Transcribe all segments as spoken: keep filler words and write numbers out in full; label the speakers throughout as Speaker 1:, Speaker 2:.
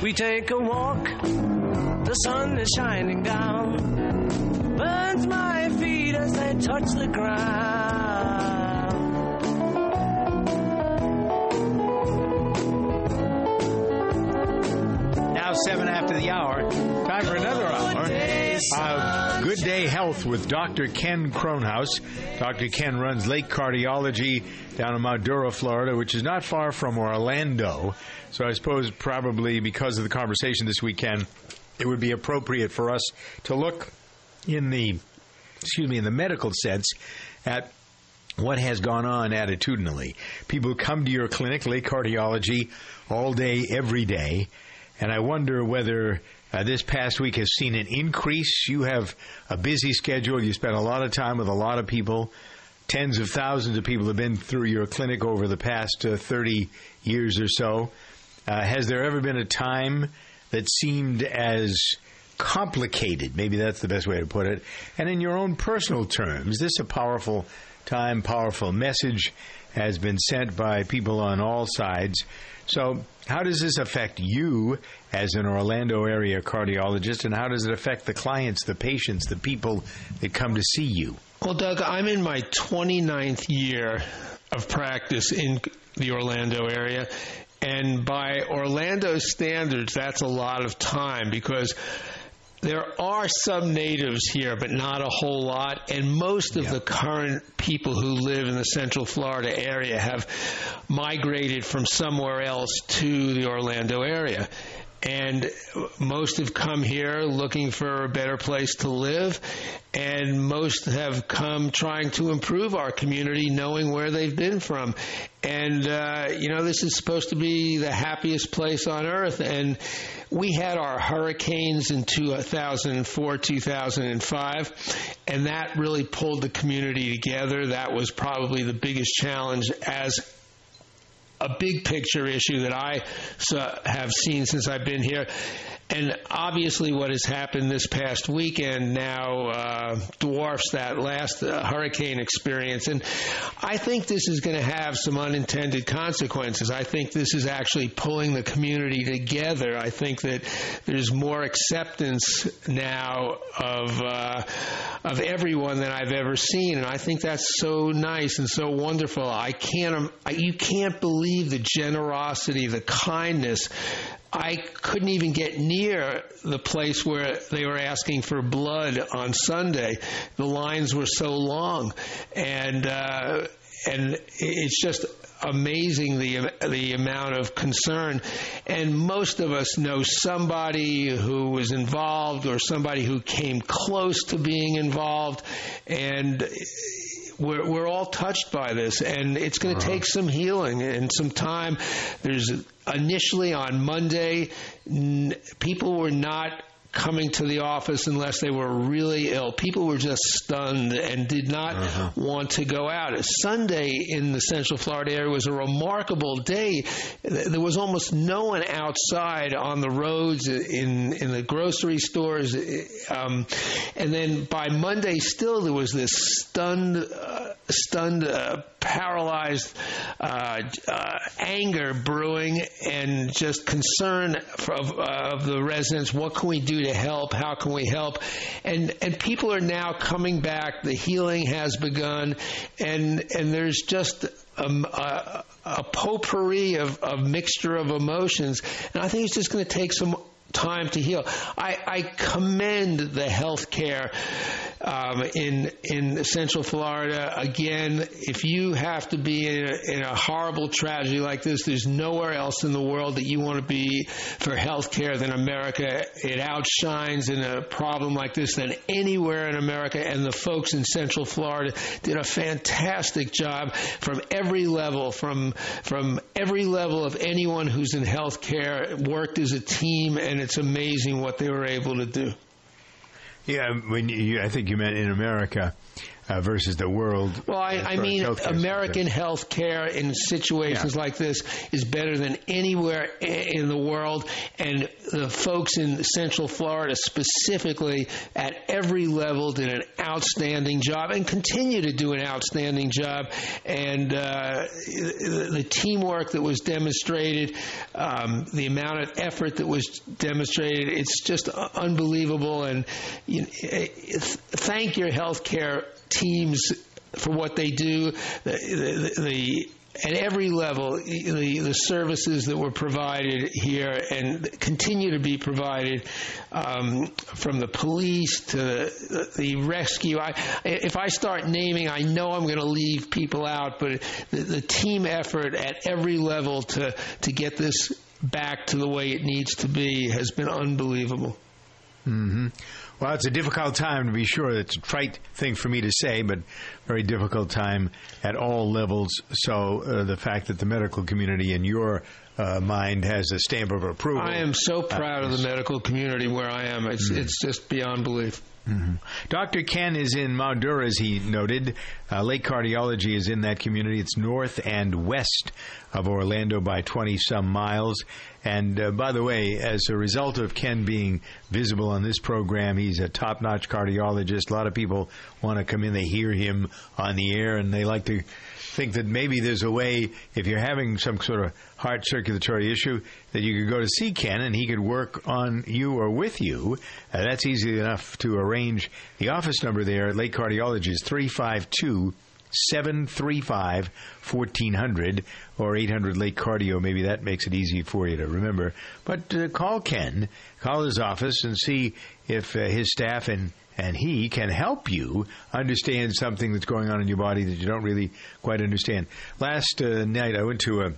Speaker 1: We take a walk, the sun is shining down, burns my feet as they touch the ground.
Speaker 2: Now seven after the hour, time for another hour. Uh, Good Day Health with Doctor Ken Kronhaus. Doctor Ken runs Lake Cardiology down in Mount Dora, Florida, which is not far from Orlando. So I suppose probably because of the conversation this weekend, it would be appropriate for us to look in the, excuse me, in the medical sense at what has gone on attitudinally. People come to your clinic, Lake Cardiology, all day, every day, and I wonder whether uh, this past week has seen an increase. You have a busy schedule. You spend a lot of time with a lot of people. Tens of thousands of people have been through your clinic over the past uh, thirty years or so. Uh, has there ever been a time that seemed as complicated? Maybe that's the best way to put it. And in your own personal terms, this a powerful time, powerful message has been sent by people on all sides. So how does this affect you as an Orlando area cardiologist, and how does it affect the clients, the patients, the people that come to see you?
Speaker 3: Well, Doug, I'm in my twenty-ninth year of practice in the Orlando area, and by Orlando standards, that's a lot of time because there are some natives here, but not a whole lot, and most of yeah. the current people who live in the Central Florida area have migrated from somewhere else to the Orlando area. And most have come here looking for a better place to live, and most have come trying to improve our community, knowing where they've been from. And, uh, you know, this is supposed to be the happiest place on earth. And we had our hurricanes in two thousand four, two thousand five, and that really pulled the community together. That was probably the biggest challenge as a big picture issue that I have seen since I've been here. And obviously what has happened this past weekend now uh, dwarfs that last uh, hurricane experience. And I think this is going to have some unintended consequences. I think this is actually pulling the community together. I think that there's more acceptance now of uh, of everyone than I've ever seen. And I think that's so nice and so wonderful. I can't, I, you can't believe the generosity, the kindness. I couldn't even get near the place where they were asking for blood on Sunday. The lines were so long, and uh, and it's just amazing the the amount of concern. And most of us know somebody who was involved or somebody who came close to being involved, and We're, we're all touched by this, and it's going to take some healing and some time. There's initially on Monday, n- people were not coming to the office unless they were really ill. People were just stunned and did not uh-huh. want to go out. Sunday in the Central Florida area was a remarkable day. There was almost no one outside on the roads, in in the grocery stores. Um, and then by Monday, still there was this stunned, uh, stunned, uh, paralyzed uh, uh, anger brewing and just concern for, of, uh, of the residents. What can we do to help? How can we help? And and people are now coming back. The healing has begun, and and there's just a, a, a potpourri of, of mixture of emotions. And I think it's just going to take some time to heal. I, I commend the health care um, in in Central Florida. Again, if you have to be in a, in a horrible tragedy like this, there's nowhere else in the world that you want to be for health care than America. It outshines in a problem like this than anywhere in America, and the folks in Central Florida did a fantastic job from every level, from from every level of anyone who's in health care, worked as a team, and it's amazing what they were able to do.
Speaker 2: Yeah, when you, I think you meant in America. uh, versus the world.
Speaker 3: Well, I, I mean, American health care in situations yeah. like this is better than anywhere in the world, and the folks in Central Florida specifically at every level did an outstanding job and continue to do an outstanding job, and uh, the, the teamwork that was demonstrated, um, the amount of effort that was demonstrated, it's just unbelievable, and you know, thank your healthcare teams for what they do. The, the, the at every level, the, the services that were provided here and continue to be provided, um, from the police to the, the rescue. I, if I start naming, I know I'm going to leave people out, but the, the team effort at every level to, to get this back to the way it needs to be has been unbelievable.
Speaker 2: Mm-hmm. Well, it's a difficult time, to be sure. It's a trite thing for me to say, but very difficult time at all levels. So uh, the fact that the medical community in your uh, mind has a stamp of approval.
Speaker 3: I am so proud uh, of the medical community where I am. It's, mm-hmm. it's just beyond belief.
Speaker 2: Mm-hmm. Doctor Ken is in Mount Dura, as he noted. Uh, Lake Cardiology is in that community. It's north and west of Orlando by twenty-some miles. And uh, by the way, as a result of Ken being visible on this program, he's a top-notch cardiologist. A lot of people want to come in. They hear him on the air, and they like to think that maybe there's a way, if you're having some sort of heart circulatory issue, that you could go to see Ken and he could work on you or with you. Uh, that's easy enough to arrange. The office number there at Lake Cardiology is three five two, seven three five, one four zero zero or eight hundred Lake Cardio. Maybe that makes it easy for you to remember. But uh, call Ken, call his office and see if uh, his staff and And he can help you understand something that's going on in your body that you don't really quite understand. Last uh, night, I went to a,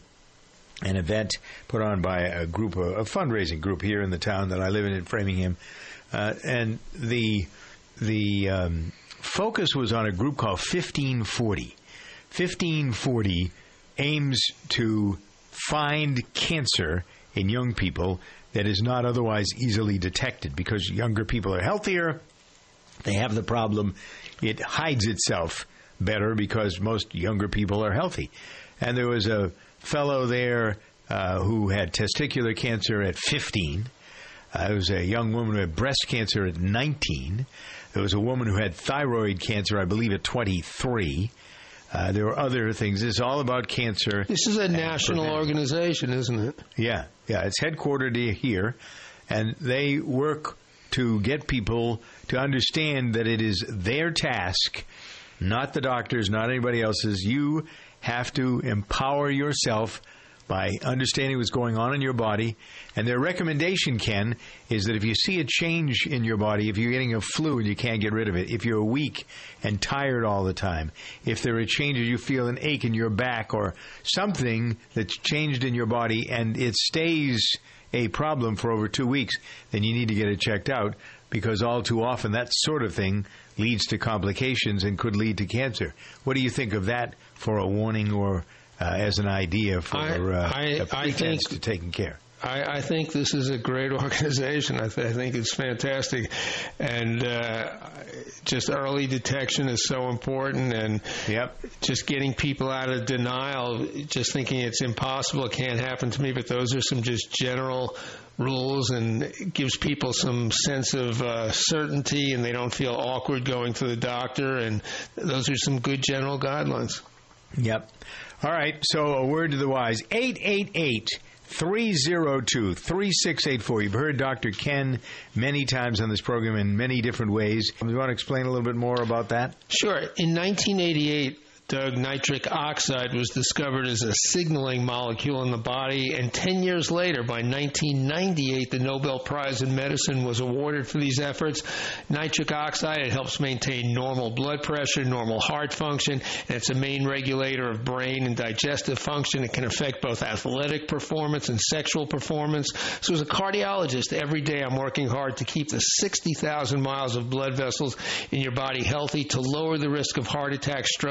Speaker 2: an event put on by a group, a, a fundraising group here in the town that I live in, in Framingham. Uh, and the the um, focus was on a group called fifteen forty. fifteen forty aims to find cancer in young people that is not otherwise easily detected, because younger people are healthier. They have the problem. It hides itself better because most younger people are healthy. And there was a fellow there uh, who had testicular cancer at fifteen. Uh, there was a young woman who had breast cancer at nineteen. There was a woman who had thyroid cancer, I believe, at twenty-three. Uh, there were other things. It's all about cancer.
Speaker 3: This is a national prevention. organization, isn't it?
Speaker 2: Yeah. Yeah. It's headquartered here. And they work to get people to understand that it is their task, not the doctor's, not anybody else's. You have to empower yourself by understanding what's going on in your body. And their recommendation, Ken, is that if you see a change in your body, if you're getting a flu and you can't get rid of it, if you're weak and tired all the time, if there are changes, you feel an ache in your back or something that's changed in your body and it stays a problem for over two weeks, then you need to get it checked out, because all too often that sort of thing leads to complications and could lead to cancer. What do you think of that for a warning or uh, as an idea for
Speaker 3: I,
Speaker 2: uh,
Speaker 3: I,
Speaker 2: a pretense
Speaker 3: I think,
Speaker 2: to taking care?
Speaker 3: I, I think this is a great organization. I, th- I think it's fantastic. And uh, just early detection is so important. And
Speaker 2: yep.
Speaker 3: just getting people out of denial, just thinking it's impossible, it can't happen to me. But those are some just general rules, and it gives people some sense of uh, certainty, and they don't feel awkward going to the doctor. And those are some good general guidelines.
Speaker 2: Yep. All right. So a word to the wise. eight eight eight three oh two, three six eight four. You've heard Doctor Ken many times on this program in many different ways. Do you want to explain a little bit more about that?
Speaker 3: Sure. In nineteen eighty-eight, Doug, nitric oxide was discovered as a signaling molecule in the body, and ten years later, by nineteen ninety-eight, the Nobel Prize in Medicine was awarded for these efforts. Nitric oxide, it helps maintain normal blood pressure, normal heart function, and it's a main regulator of brain and digestive function. It can affect both athletic performance and sexual performance. So as a cardiologist, every day I'm working hard to keep the sixty thousand miles of blood vessels in your body healthy, to lower the risk of heart attack, stroke, erectile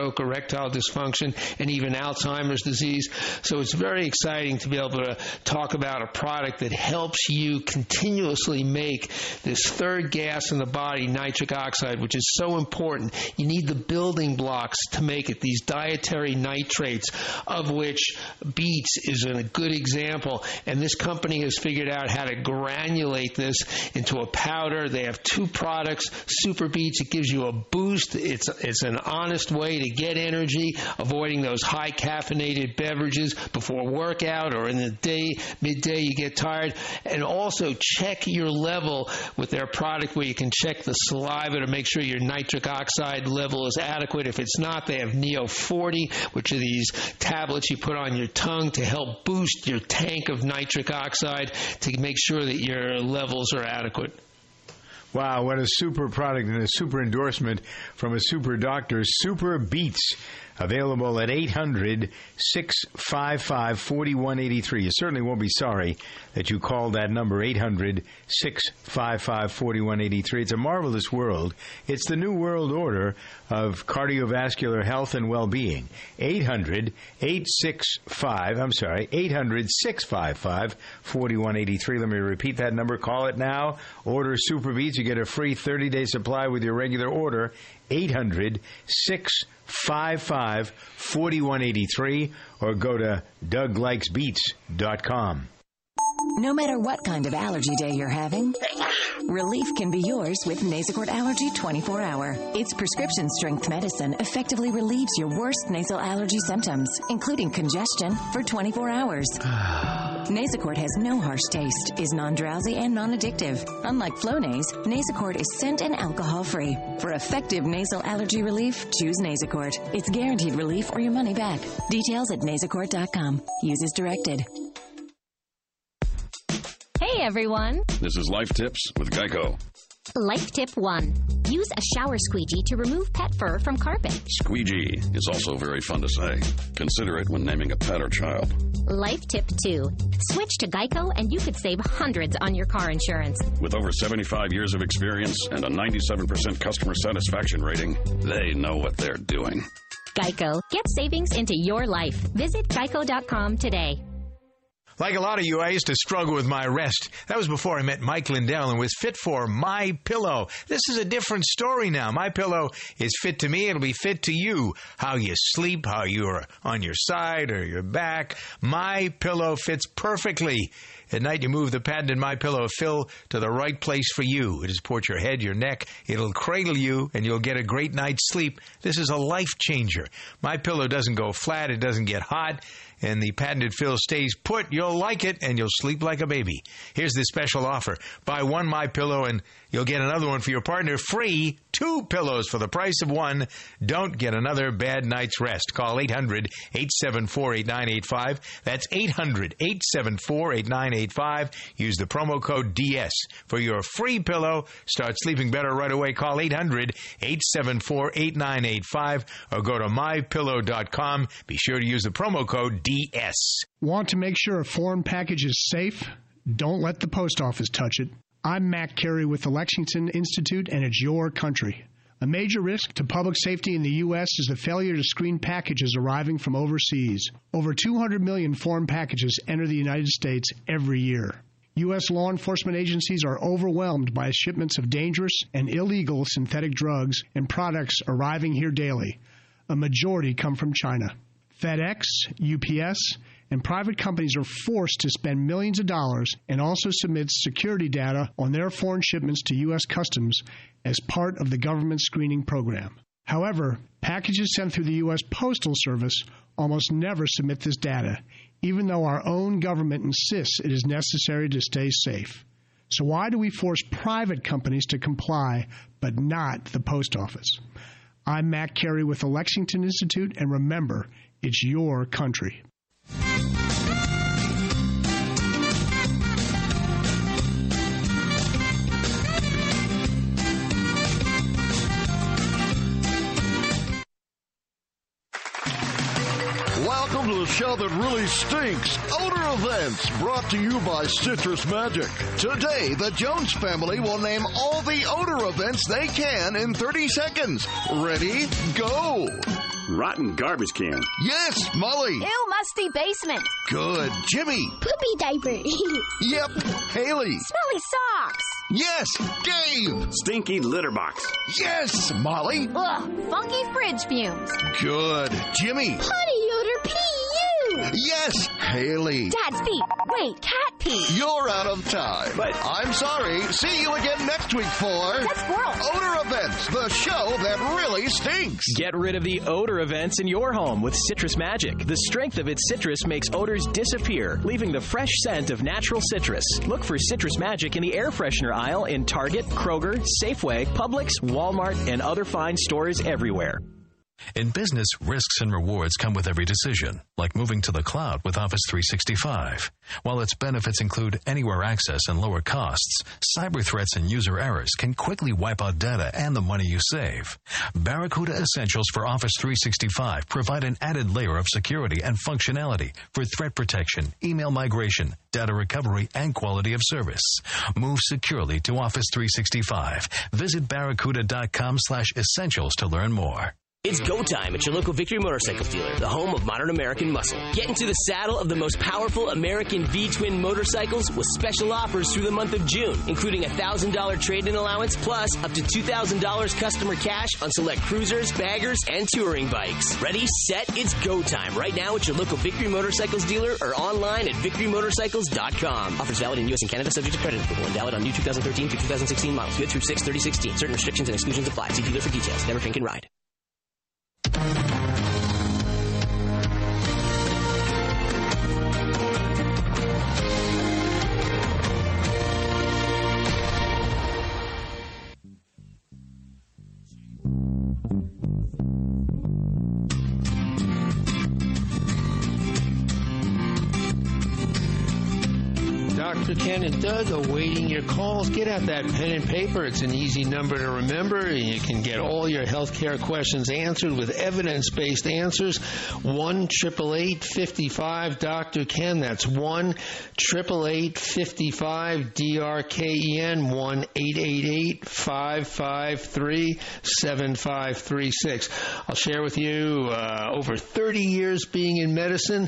Speaker 3: erectile dysfunction, and even Alzheimer's disease. So it's very exciting to be able to talk about a product that helps you continuously make this third gas in the body, nitric oxide, which is so important. You need the building blocks to make it, these dietary nitrates, of which beets is a good example. And this company has figured out how to granulate this into a powder. They have two products, Super Beets. It gives you a boost. It's, it's an honest way to get energy, avoiding those high caffeinated beverages before workout or in the day, midday you get tired. And also check your level with their product where you can check the saliva to make sure your nitric oxide level is adequate. If it's not, they have Neo forty, which are these tablets you put on your tongue to help boost your tank of nitric oxide to make sure that your levels are adequate.
Speaker 2: Wow, what a super product and a super endorsement from a super doctor. Super Beets, available at eight hundred, six five five, four one eight three. You certainly won't be sorry that you called that number, eight hundred, six five five, four one eight three. It's a marvelous world. It's the new world order of cardiovascular health and well-being. eight hundred, eight six five, I'm sorry, eight hundred, six five five, four one eight three. Let me repeat that number. Call it now. Order Super Beets. You get a free thirty-day supply with your regular order. eight hundred, six five five, four one eight three or go to doug likes beets dot com.
Speaker 4: No matter what kind of allergy day you're having, relief can be yours with Nasacort Allergy twenty-four hour. Its prescription-strength medicine effectively relieves your worst nasal allergy symptoms, including congestion, for twenty-four hours. Nasacort has no harsh taste, is non-drowsy, and non-addictive. Unlike Flonase, Nasacort is scent and alcohol-free. For effective nasal allergy relief, choose Nasacort. It's guaranteed relief or your money back. Details at nasacort dot com. Use as directed.
Speaker 5: Hey, everyone.
Speaker 6: This is Life Tips with Geico.
Speaker 5: Life Tip one. Use a shower squeegee to remove pet fur from carpet.
Speaker 6: Squeegee is also very fun to say. Consider it when naming a pet or child.
Speaker 5: Life Tip two. Switch to Geico and you could save hundreds on your car insurance.
Speaker 6: With over seventy-five years of experience and a ninety-seven percent customer satisfaction rating, they know what they're doing.
Speaker 5: Geico. Get savings into your life. Visit geico dot com today.
Speaker 2: Like a lot of you, I used to struggle with my rest. That was before I met Mike Lindell and was fit for My Pillow. This is a different story now. My Pillow is fit to me. It'll be fit to you. How you sleep, how you're on your side or your back. My Pillow fits perfectly. At night, you move the patented My Pillow fill to the right place for you. It'll support your head, your neck. It'll cradle you, and you'll get a great night's sleep. This is a life changer. My Pillow doesn't go flat. It doesn't get hot. And the patented fill stays put. You'll like it, and you'll sleep like a baby. Here's the special offer. Buy one My Pillow, and you'll get another one for your partner free. Two pillows for the price of one. Don't get another bad night's rest. Call eight hundred, eight seven four, eight nine eight five. That's eight hundred, eight seven four, eight nine eight five. Use the promo code D S for your free pillow. Start sleeping better right away. Call eight hundred, eight seven four, eight nine eight five or go to my pillow dot com. Be sure to use the promo code D S.
Speaker 7: Want to make sure a foreign package is safe? Don't let the post office touch it. I'm Mac Carey with the Lexington Institute, and it's your country. A major risk to public safety in the U S is the failure to screen packages arriving from overseas. Over two hundred million foreign packages enter the United States every year. U S law enforcement agencies are overwhelmed by shipments of dangerous and illegal synthetic drugs and products arriving here daily. A majority come from China. FedEx, U P S, and private companies are forced to spend millions of dollars and also submit security data on their foreign shipments to U S Customs as part of the government screening program. However, packages sent through the U S Postal Service almost never submit this data, even though our own government insists it is necessary to stay safe. So why do we force private companies to comply, but not the post office? I'm Mac Carey with the Lexington Institute, and remember, it's your country.
Speaker 8: Welcome to the show that really stinks. Odor Events, brought to you by Citrus Magic. Today, the Jones family will name all the odor events they can in thirty seconds. Ready? Go!
Speaker 9: rotten garbage can.
Speaker 8: Yes, Molly.
Speaker 10: Ew, musty basement.
Speaker 8: Good. Jimmy.
Speaker 10: Poopy diaper.
Speaker 8: Yep. Haley.
Speaker 10: Smelly socks.
Speaker 8: Yes, Dave.
Speaker 9: Stinky litter box.
Speaker 8: Yes, Molly.
Speaker 10: Ugh, funky fridge fumes.
Speaker 8: Good. Jimmy.
Speaker 10: Potty odor P U.
Speaker 8: Yes, Haley.
Speaker 10: Dad's feet. Wait, cat pee.
Speaker 8: You're out of time.
Speaker 9: But
Speaker 8: I'm sorry. See you again next week for
Speaker 10: That's squirrel.
Speaker 8: Odor Events, the show that really stinks.
Speaker 11: Get rid of the odor events in your home with Citrus Magic. The strength of its citrus makes odors disappear, leaving the fresh scent of natural citrus. Look for Citrus Magic in the air freshener aisle in Target, Kroger, Safeway, Publix, Walmart, and other fine stores everywhere.
Speaker 12: In business, risks and rewards come with every decision, like moving to the cloud with Office three sixty-five. While its benefits include anywhere access and lower costs, cyber threats and user errors can quickly wipe out data and the money you save. Barracuda Essentials for Office three sixty-five provide an added layer of security and functionality for threat protection, email migration, data recovery, and quality of service. Move securely to Office three sixty-five. Visit barracuda.com slash essentials to learn more.
Speaker 13: It's go time at your local Victory Motorcycle dealer, the home of modern American muscle. Get into the saddle of the most powerful American V-twin motorcycles with special offers through the month of June, including a one thousand dollars trade-in allowance plus up to two thousand dollars customer cash on select cruisers, baggers, and touring bikes. Ready, set, it's go time right now at your local Victory Motorcycles dealer or online at victory motorcycles dot com. Offers valid in U S and Canada, subject to credit approval, and valid on new two thousand thirteen through two thousand sixteen models. Good through six thirty sixteen. Certain restrictions and exclusions apply. See dealer for details. Never drink and ride.
Speaker 3: Doctor Ken and Doug awaiting your calls. Get out that pen and paper. It's an easy number to remember, and you can get all your health care questions answered with evidence-based answers. one eight eight eight, five five, Doctor Ken. That's one eight eight eight, five five, D R K E N, one eight eight eight, five five three, seven five three six. I'll share with you uh, over thirty years being in medicine.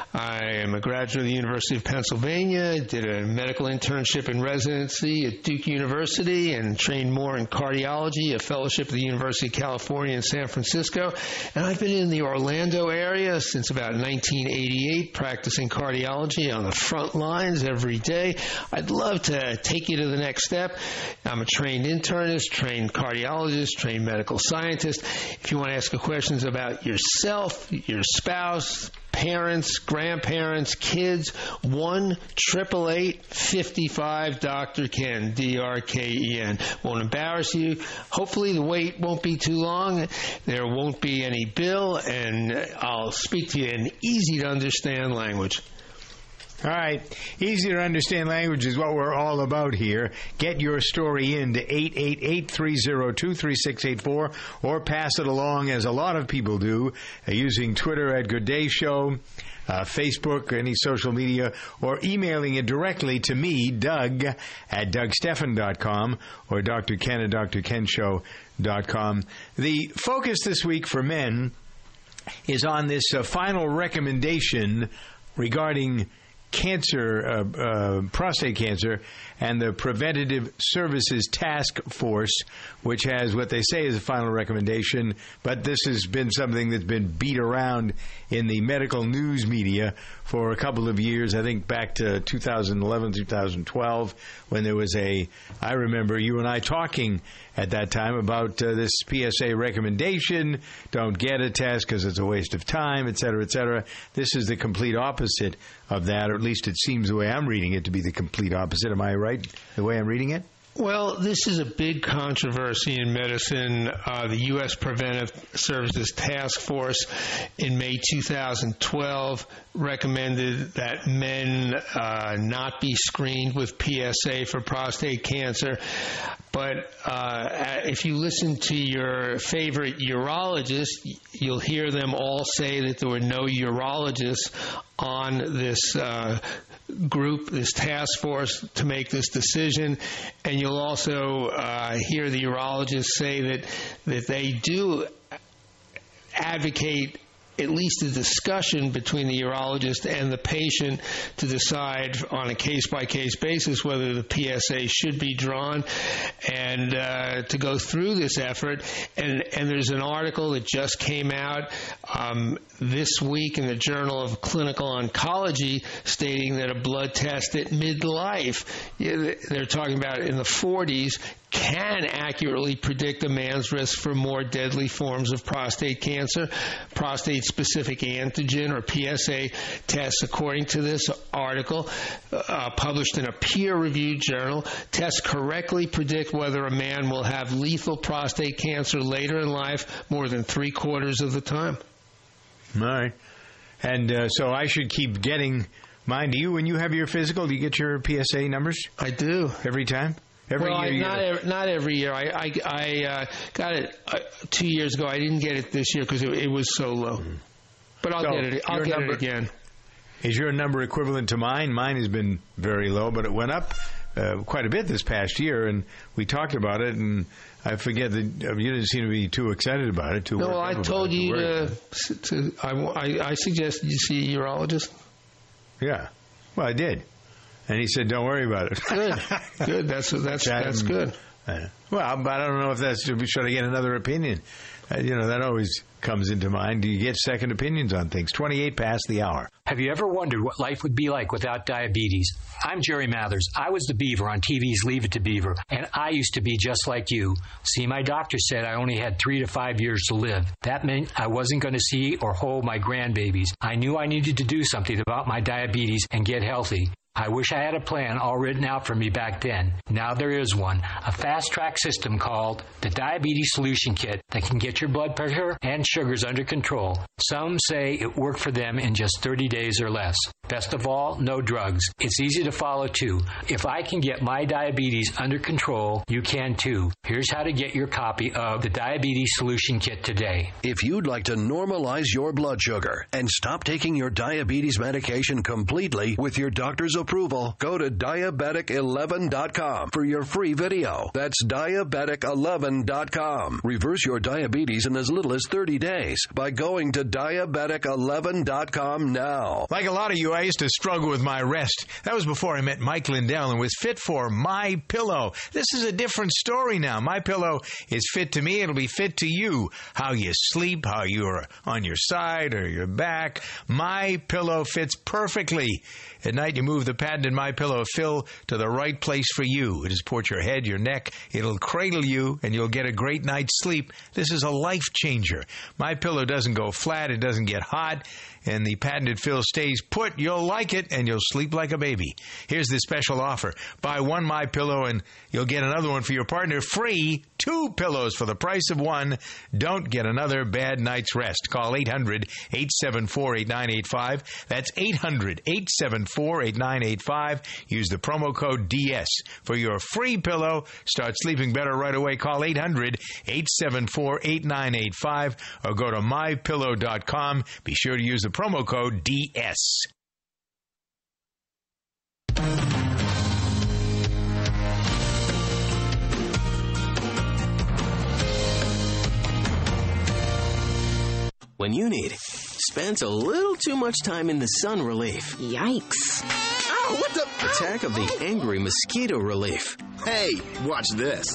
Speaker 3: I am a graduate of the University of Pennsylvania, did a medical internship and residency at Duke University, and trained more in cardiology, a fellowship at the University of California in San Francisco. And I've been in the Orlando area since about nineteen eighty-eight, practicing cardiology on the front lines every day. I'd love to take you to the next step. I'm a trained internist, trained cardiologist, trained medical scientist. If you want to ask questions about yourself, your spouse, parents, grandparents, kids, one eight eight eight, five five, Doctor Ken, D R K E N. Won't embarrass you. Hopefully the wait won't be too long. There won't be any bill, and I'll speak to you in easy-to-understand language.
Speaker 2: All right. Easy to understand language is what we're all about here. Get your story in to eight eight eight, three oh two, three six eight four or pass it along, as a lot of people do, uh, using Twitter at Good Day Show, uh, Facebook, any social media, or emailing it directly to me, Doug, at doug stephan dot com or Doctor Ken at dr ken show dot com. The focus this week for men is on this uh, final recommendation regarding cancer, uh, uh, prostate cancer, and the Preventative Services Task Force, which has what they say is a final recommendation, but this has been something that's been beat around in the medical news media for a couple of years. I think back to two thousand eleven, two thousand twelve, when there was a, I remember you and I talking at that time about uh, this P S A recommendation, don't get a test because it's a waste of time, et cetera, et cetera. This is the complete opposite of that, or at least it seems the way I'm reading it to be the complete opposite. Am I right, the way I'm reading it?
Speaker 3: Well, this is a big controversy in medicine. Uh, the U S Preventive Services Task Force in May two thousand twelve recommended that men uh, not be screened with P S A for prostate cancer. But uh, if you listen to your favorite urologist, you'll hear them all say that there were no urologists on this uh, group, this task force, to make this decision. And you'll also uh, hear the urologists say that that they do advocate at least a discussion between the urologist and the patient to decide on a case-by-case basis whether the P S A should be drawn, and uh, to go through this effort. And, and there's an article that just came out um, this week in the Journal of Clinical Oncology stating that a blood test at midlife, they're talking about in the forties, can accurately predict a man's risk for more deadly forms of prostate cancer. Prostate-specific antigen, or P S A tests, according to this article, uh, published in a peer-reviewed journal, tests correctly predict whether a man will have lethal prostate cancer later in life more than three-quarters of the time.
Speaker 2: All right. And uh, so I should keep getting mine. Do you, when you have your physical, do you get your P S A numbers?
Speaker 3: I do.
Speaker 2: Every time? Every
Speaker 3: well,
Speaker 2: year,
Speaker 3: I, not, every, not every year. I I, I uh, got it uh, two years ago. I didn't get it this year because it, it was so low. Mm. But I'll so get it. I'll get number, it again.
Speaker 2: Is your number equivalent to mine? Mine has been very low, but it went up uh, quite a bit this past year, and we talked about it. And I forget that uh, you didn't seem to be too excited about it. Too
Speaker 3: no, well, I told you to.
Speaker 2: to,
Speaker 3: to I, I, I suggested you see a urologist.
Speaker 2: Yeah, well, I did. And he said, "Don't worry about it."
Speaker 3: Good, good. That's that's that's good.
Speaker 2: Uh, well, but I don't know if that's should I get another opinion. Uh, you know, that always comes into mind. Do you get second opinions on things? Twenty-eight past the hour.
Speaker 14: Have you ever wondered what life would be like without diabetes? I'm Jerry Mathers. I was the Beaver on T V's Leave It to Beaver, and I used to be just like you. See, my doctor said I only had three to five years to live. That meant I wasn't going to see or hold my grandbabies. I knew I needed to do something about my diabetes and get healthy. I wish I had a plan all written out for me back then. Now there is one, a fast-track system called the Diabetes Solution Kit that can get your blood pressure and sugars under control. Some say it worked for them in just thirty days or less. Best of all, no drugs. It's easy to follow, too. If I can get my diabetes under control, you can, too. Here's how to get your copy of the Diabetes Solution Kit today.
Speaker 15: If you'd like to normalize your blood sugar and stop taking your diabetes medication completely with your doctor's approval, go to diabetic eleven dot com for your free video. That's diabetic eleven dot com. Reverse your diabetes in as little as thirty days by going to diabetic eleven dot com now.
Speaker 2: Like a lot of you, I used to struggle with my rest. That was before I met Mike Lindell and was fit for My Pillow. This is a different story now. My Pillow is fit to me. It'll be fit to you. How you sleep, how you're on your side or your back. My Pillow fits perfectly. At night, you move the patented My Pillow fill to the right place for you. It'll support your head, your neck. It'll cradle you, and you'll get a great night's sleep. This is a life changer. My Pillow doesn't go flat. It doesn't get hot. And the patented fill stays put. You'll like it, and you'll sleep like a baby. Here's the special offer. Buy one My Pillow, and you'll get another one for your partner free. Two pillows for the price of one. Don't get another bad night's rest. Call eight hundred, eight seven four, eight nine eight five. That's eight hundred, eight seven four, eight nine eight five. Use the promo code D S for your free pillow. Start sleeping better right away. Call eight hundred, eight seven four, eight nine eight five or go to my pillow dot com. Be sure to use the promo code D S.
Speaker 13: When you need it, spends a little too much time in the sun relief.
Speaker 10: Yikes.
Speaker 13: Oh, what the? Attack of the angry mosquito relief.
Speaker 9: Hey, watch this.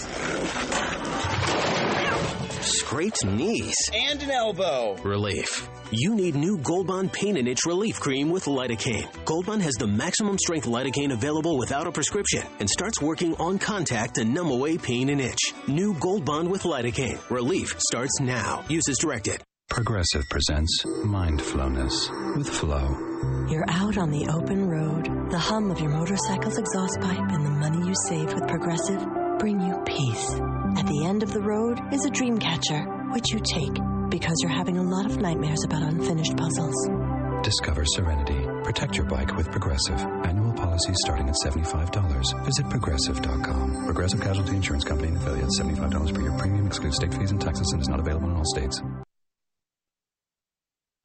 Speaker 13: Scraped knees.
Speaker 9: And an elbow.
Speaker 13: Relief. You need new Gold Bond Pain and Itch Relief Cream with lidocaine. Gold Bond has the maximum strength lidocaine available without a prescription and starts working on contact to numb away pain and itch. New Gold Bond with lidocaine. Relief starts now. Use as directed.
Speaker 16: Progressive presents Mindfulness with Flo.
Speaker 17: You're out on the open road. The hum of your motorcycle's exhaust pipe and the money you save with Progressive bring you peace. At the end of the road is a dream catcher, which you take because you're having a lot of nightmares about unfinished puzzles.
Speaker 16: Discover serenity. Protect your bike with Progressive. Annual policies starting at seventy-five dollars. Visit Progressive dot com. Progressive Casualty Insurance Company and affiliates. seventy-five dollars per year premium excludes state fees and taxes and is not available in all states.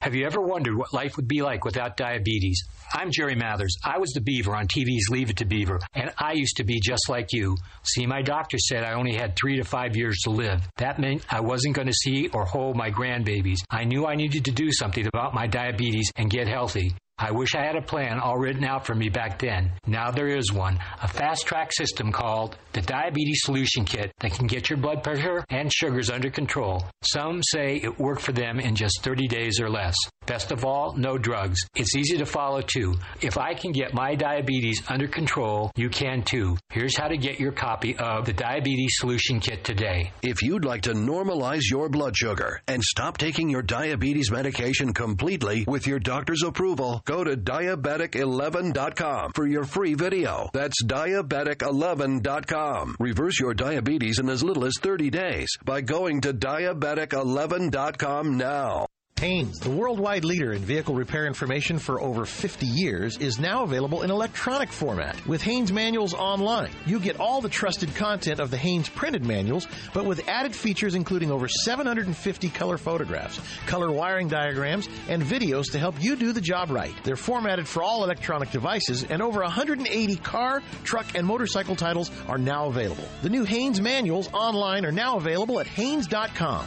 Speaker 14: Have you ever wondered what life would be like without diabetes? I'm Jerry Mathers. I was the Beaver on T V's Leave It to Beaver, and I used to be just like you. See, my doctor said I only had three to five years to live. That meant I wasn't going to see or hold my grandbabies. I knew I needed to do something about my diabetes and get healthy. I wish I had a plan all written out for me back then. Now there is one, a fast-track system called the Diabetes Solution Kit that can get your blood pressure and sugars under control. Some say it worked for them in just thirty days or less. Best of all, no drugs. It's easy to follow, too. If I can get my diabetes under control, you can, too. Here's how to get your copy of the Diabetes Solution Kit today.
Speaker 15: If you'd like to normalize your blood sugar and stop taking your diabetes medication completely with your doctor's approval, go to diabetic eleven dot com for your free video. That's diabetic eleven dot com. Reverse your diabetes in as little as thirty days by going to diabetic eleven dot com now.
Speaker 18: Haynes, the worldwide leader in vehicle repair information for over fifty years, is now available in electronic format. With Haynes Manuals Online, you get all the trusted content of the Haynes printed manuals, but with added features including over seven hundred fifty color photographs, color wiring diagrams, and videos to help you do the job right. They're formatted for all electronic devices, and over one hundred eighty car, truck, and motorcycle titles are now available. The new Haynes Manuals Online are now available at haynes dot com.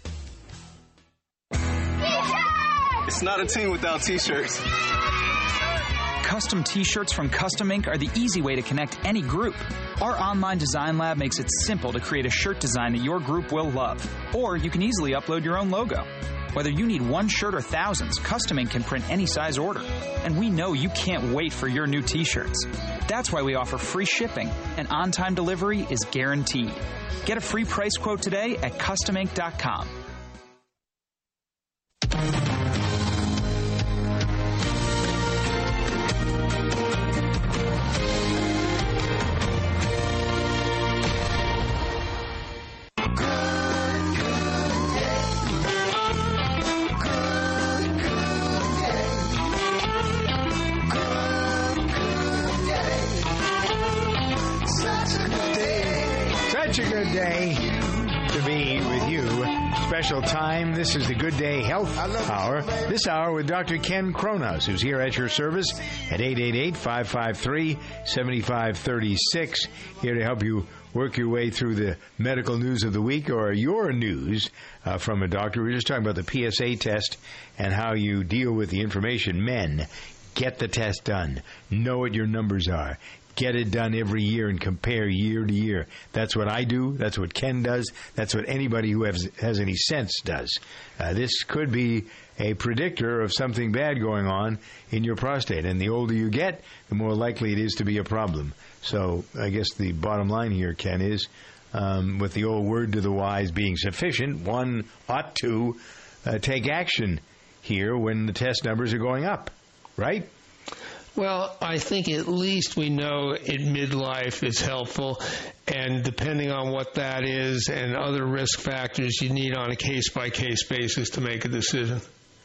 Speaker 19: It's not a team without T-shirts.
Speaker 20: Custom T-shirts from Custom Ink are the easy way to connect any group. Our online design lab makes it simple to create a shirt design that your group will love. Or you can easily upload your own logo. Whether you need one shirt or thousands, Custom Ink can print any size order. And we know you can't wait for your new T-shirts. That's why we offer free shipping, and on-time delivery is guaranteed. Get a free price quote today at custom ink dot com.
Speaker 2: Such a good day to be with you. Special time. This is the Good Day Health Hour. This hour with Doctor Ken Cronhaus, who's here at your service at eight eight eight, five five three, seven five three six. Here to help you work your way through the medical news of the week or your news uh, from a doctor. We were just talking about the P S A test and how you deal with the information. Men, get the test done. Know what your numbers are. Get it done every year and compare year to year. That's what I do. That's what Ken does. That's what anybody who has, has any sense does. Uh, this could be a predictor of something bad going on in your prostate. And the older you get, the more likely it is to be a problem. So I guess the bottom line here, Ken, is um, with the old word to the wise being sufficient, one ought to uh, take action here when the test numbers are going up, right?
Speaker 3: Well, I think at least we know in midlife is helpful, and depending on what that is and other risk factors, you need on a case-by-case basis to make a decision.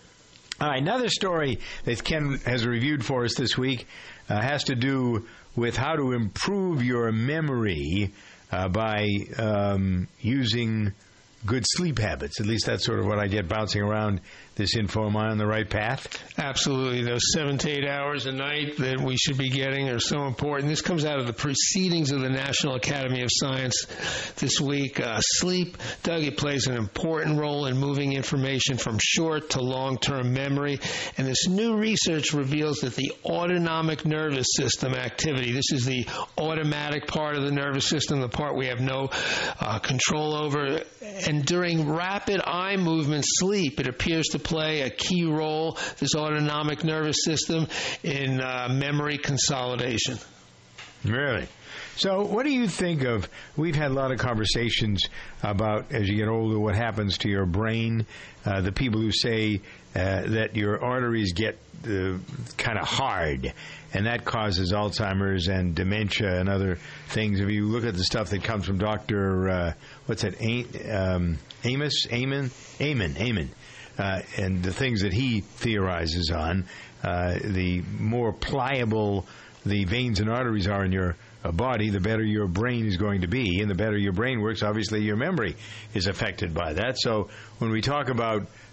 Speaker 2: All right, another story that Ken has reviewed for us this week uh, has to do with how to improve your memory uh, by um, using good sleep habits. At least that's sort of what I get bouncing around this info. Am I on the right path?
Speaker 3: Absolutely. Those seven to eight hours a night that we should be getting are so important. This comes out of the proceedings of the National Academy of Science this week. Uh, sleep, Doug, it plays an important role in moving information from short to long-term memory. And this new research reveals that the autonomic nervous system activity, this is the automatic part of the nervous system, the part we have no uh, control over. And during rapid eye movement sleep, it appears to play a key role, this autonomic nervous system, in uh, memory consolidation.
Speaker 2: Really? So what do you think of, we've had a lot of conversations about, as you get older, what happens to your brain. Uh, the people who say uh, that your arteries get uh, kind of hard, and that causes Alzheimer's and dementia and other things. If you look at the stuff that comes from Doctor Uh, what's that, um, Amos? Amen? Amen, Amen. Uh, and the things that he theorizes on, uh, the more pliable the veins and arteries are in your uh, body, the better your brain is going to be. And the better your brain works, obviously your memory is affected by that. So when we talk about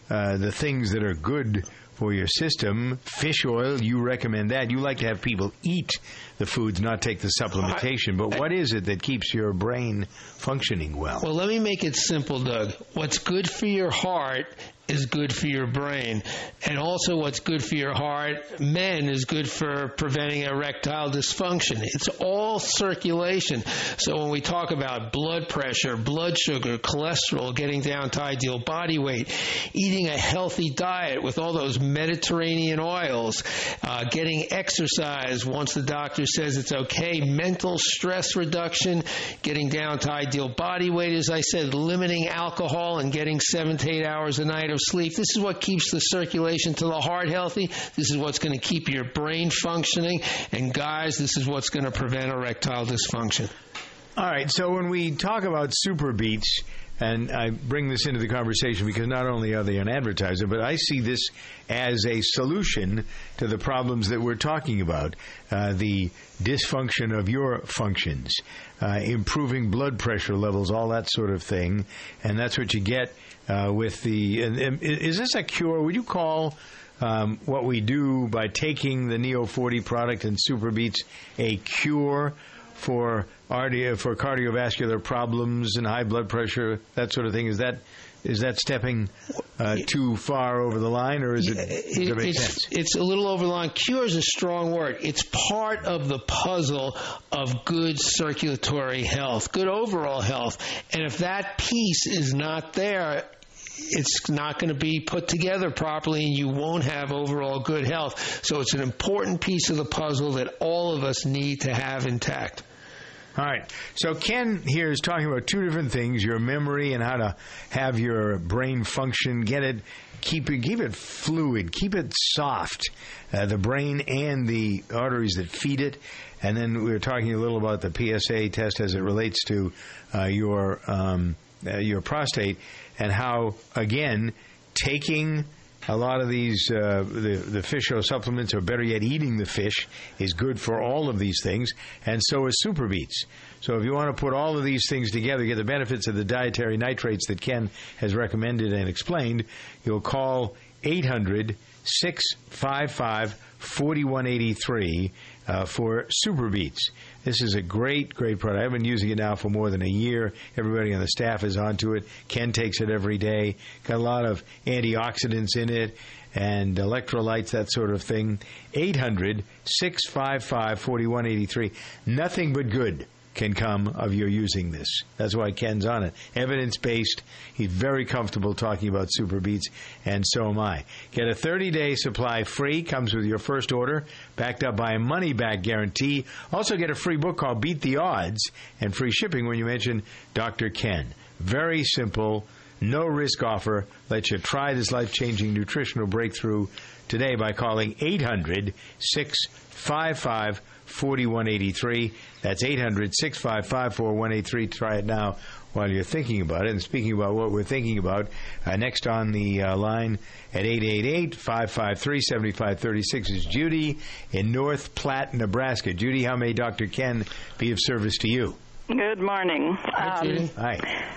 Speaker 2: uh, the things that are good for your system. Fish oil, you recommend that. You like to have people eat the foods, not take the supplementation. But what is it that keeps your brain functioning well?
Speaker 3: Well, let me make it simple, Doug. What's good for your heart is good for your brain. And also what's good for your heart, men, is good for preventing erectile dysfunction. It's all circulation. So when we talk about blood pressure, blood sugar, cholesterol, getting down to ideal body weight, eating a healthy diet with all those Mediterranean oils, uh, getting exercise once the doctor says it's okay, mental stress reduction, getting down to ideal body weight, as I said, limiting alcohol and getting seven to eight hours a night of sleep. This is what keeps the circulation to the heart healthy. This is what's going to keep your brain functioning. And guys, this is what's going to prevent erectile dysfunction.
Speaker 2: All right, so when we talk about Super Beets, and I bring this into the conversation because not only are they an advertiser, but I see this as a solution to the problems that we're talking about, uh, the dysfunction of your functions, uh, improving blood pressure levels, all that sort of thing. And that's what you get uh, with the... And, and is this a cure? Would you call um, what we do by taking the Neo forty product and Super Beets a cure for ardi- for cardiovascular problems and high blood pressure, that sort of thing? Is that is that stepping uh, too far over the line, or is it, does it make
Speaker 3: it's,
Speaker 2: sense?
Speaker 3: It's a little over the line. Cure is a strong word. It's part of the puzzle of good circulatory health, good overall health. And if that piece is not there, it's not going to be put together properly, and you won't have overall good health. So it's an important piece of the puzzle that all of us need to have intact.
Speaker 2: All right. So Ken here is talking about two different things: your memory and how to have your brain function, get it, keep it, keep it fluid, keep it soft, uh, the brain and the arteries that feed it. And then we were talking a little about the P S A test as it relates to uh, your um, uh, your prostate, and how, again, taking a lot of these, uh, the, the fish oil supplements, or better yet, eating the fish, is good for all of these things, and so is Super Beets. So if you want to put all of these things together, get the benefits of the dietary nitrates that Ken has recommended and explained, you'll call eight hundred, six five five, four one eight three uh, for Super Beets. This is a great, great product. I've been using it now for more than a year. Everybody on the staff is onto it. Ken takes it every day. Got a lot of antioxidants in it and electrolytes, that sort of thing. eight hundred, six five five, four one eight three. Nothing but good can come of your using this. That's why Ken's on it. Evidence-based. He's very comfortable talking about Super Beets, and so am I. Get a thirty-day supply free. Comes with your first order, backed up by a money-back guarantee. Also get a free book called Beat the Odds, and free shipping when you mention Doctor Ken. Very simple, no-risk offer. Let you try this life-changing nutritional breakthrough today by calling eight hundred, six five five, four one eight three. That's eight hundred, six five five, four one eight three. Try it now while you're thinking about it. And speaking about what we're thinking about, uh, next on the uh, line at eight eight eight, five five three, seven five three six is Judy in North Platte, Nebraska. Judy, how may Doctor Ken be of service to you?
Speaker 21: Good morning.
Speaker 2: Hi, Judy. Um, Hi.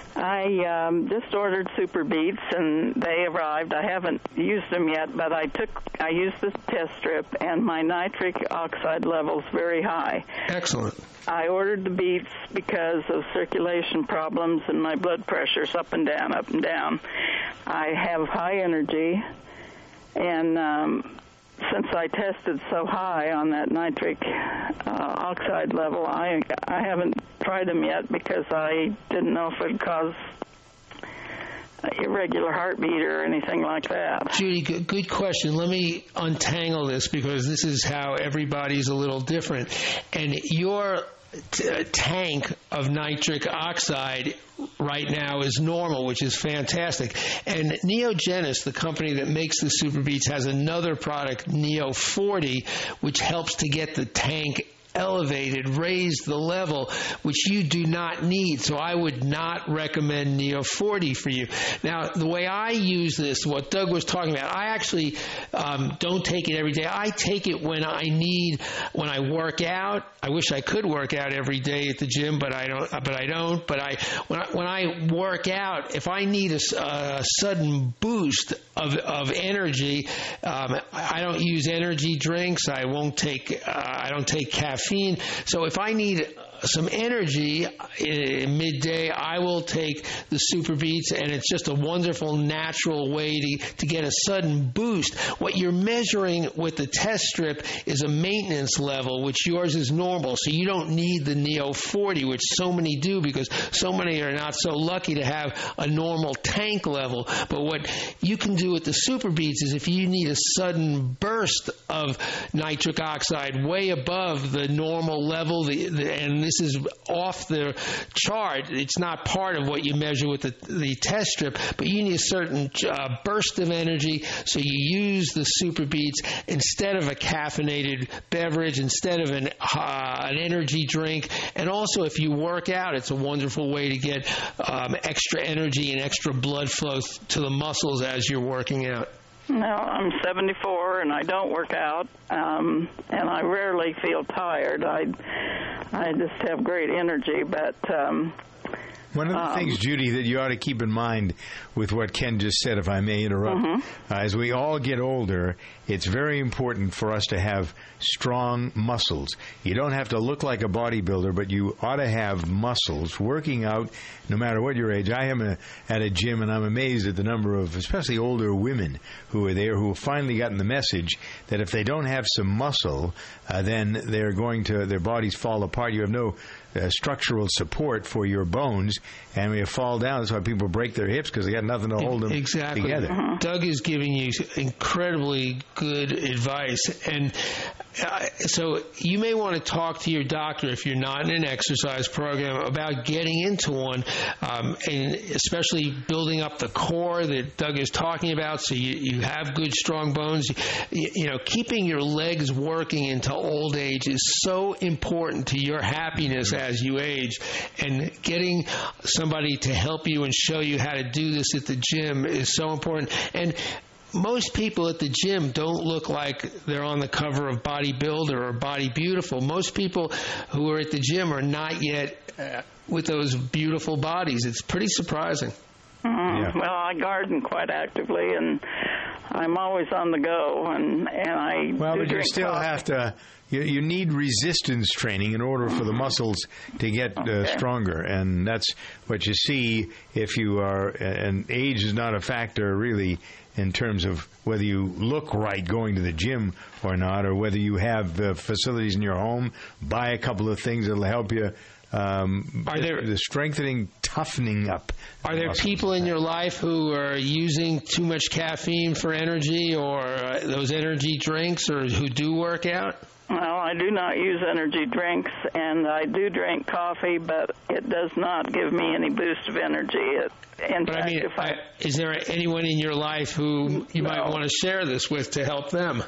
Speaker 21: I um, just ordered Super Beets, and they arrived. I haven't used them yet, but I took I used the test strip, and my nitric oxide level's very high.
Speaker 3: Excellent.
Speaker 21: I ordered the beets because of circulation problems, and my blood pressure's up and down, up and down. I have high energy, and um, since I tested so high on that nitric uh, oxide level, I I haven't tried them yet because I didn't know if it would cause irregular heartbeat or anything like that.
Speaker 3: Judy, good, good question. Let me untangle this because this is how everybody's a little different. And your t- tank of nitric oxide right now is normal, which is fantastic. And Neogenis, the company that makes the Super Beets, has another product, Neo forty, which helps to get the tank elevated, raised the level, which you do not need. So I would not recommend Neo forty for you. Now, the way I use this, what Doug was talking about, I actually um, don't take it every day. I take it when I need, when I work out. I wish I could work out every day at the gym, but I don't. But I don't. But I when I, when I work out, if I need a, a sudden boost of of energy, um, I don't use energy drinks. I won't take. Uh, I don't take caffeine. So if I need some energy in midday, I will take the Super Beats, and it's just a wonderful natural way to, to get a sudden boost. What you're measuring with the test strip is a maintenance level, which yours is normal, so you don't need the Neo forty, which so many do, because so many are not so lucky to have a normal tank level. But what you can do with the Super Beats is if you need a sudden burst of nitric oxide way above the normal level, the, the, and this is off the chart. It's not part of what you measure with the, the test strip, but you need a certain uh, burst of energy, so you use the Super Beats instead of a caffeinated beverage, instead of an, uh, an energy drink. And also, if you work out, it's a wonderful way to get um, extra energy and extra blood flow to the muscles as you're working out.
Speaker 21: No, I'm seventy-four and I don't work out, um, and I rarely feel tired. I, I just have great energy, but um,
Speaker 2: one of the
Speaker 21: um,
Speaker 2: things, Judy, that you ought to keep in mind with what Ken just said, if I may interrupt,
Speaker 21: mm-hmm.
Speaker 2: uh, as we all get older, it's very important for us to have strong muscles. You don't have to look like a bodybuilder, but you ought to have muscles working out no matter what your age. I am a, at a gym, and I'm amazed at the number of especially older women who are there who have finally gotten the message that if they don't have some muscle, uh, then they're going to, their bodies fall apart. You have no uh, structural support for your bones, and when you fall down, that's why people break their hips, because they got nothing to hold them
Speaker 3: exactly.
Speaker 2: together.
Speaker 21: Mm-hmm.
Speaker 3: Doug is giving you incredibly good advice, and uh, so you may want to talk to your doctor if you're not in an exercise program about getting into one, um, and especially building up the core that Doug is talking about, so you, you have good, strong bones. You, you know, keeping your legs working into old age is so important to your happiness as you age, and getting somebody to help you and show you how to do this at the gym is so important. And most people at the gym don't look like they're on the cover of Body Builder or Body Beautiful. Most people who are at the gym are not yet uh, with those beautiful bodies. It's pretty surprising.
Speaker 21: Mm-hmm.
Speaker 2: Yeah.
Speaker 21: Well, I garden quite actively, and I'm always on the go, and, and I
Speaker 2: Well,
Speaker 21: do
Speaker 2: but you
Speaker 21: drink
Speaker 2: still
Speaker 21: coffee.
Speaker 2: have to, you, you need resistance training in order for the muscles to get uh,
Speaker 21: Okay.
Speaker 2: stronger, and that's what you see if you are, and age is not a factor really in terms of whether you look right going to the gym or not, or whether you have uh, facilities in your home. Buy a couple of things that will help you. Um,
Speaker 3: Are there
Speaker 2: the strengthening, toughening up?
Speaker 3: Are there
Speaker 2: muscles.
Speaker 3: people in your life who are using too much caffeine for energy, or uh, those energy drinks, or who do work out?
Speaker 21: Well, I do not use energy drinks, and I do drink coffee, but it does not give me any boost of energy. It, in
Speaker 3: But
Speaker 21: fact,
Speaker 3: I mean,
Speaker 21: if I,
Speaker 3: I, is there anyone in your life who you
Speaker 21: No.
Speaker 3: might want to share this with to help them?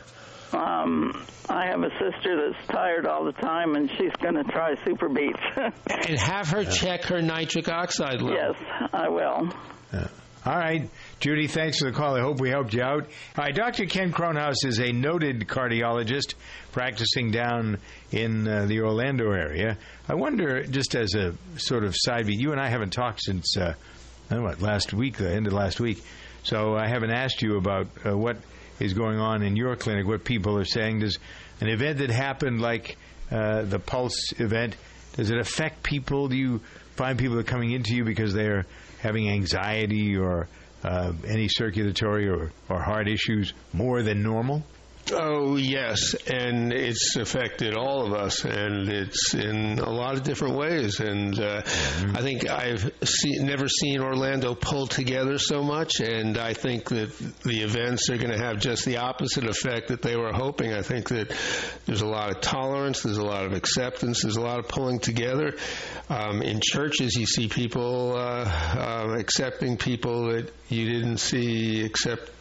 Speaker 21: um, I have a sister that's tired all the time, and she's going to try Super Beats.
Speaker 3: And have her check her nitric oxide level.
Speaker 21: Yes, I will.
Speaker 2: Yeah. All right, Judy, thanks for the call. I hope we helped you out. All right, Doctor Ken Kronhaus is a noted cardiologist practicing down in uh, the Orlando area. I wonder, just as a sort of side beat, you and I haven't talked since, uh, what, last week, the end of last week. So I haven't asked you about uh, what is going on in your clinic, what people are saying. Does an event that happened like uh, the Pulse event, does it affect people? Do you find people are coming into you because they're having anxiety or uh, any circulatory or, or heart issues more than normal?
Speaker 3: Oh, yes, and it's affected all of us, and it's in a lot of different ways. And uh, mm-hmm. I think I've see, never seen Orlando pull together so much, and I think that the events are going to have just the opposite effect that they were hoping. I think that there's a lot of tolerance, there's a lot of acceptance, there's a lot of pulling together. Um, in churches, you see people uh, uh, accepting people that you didn't see accept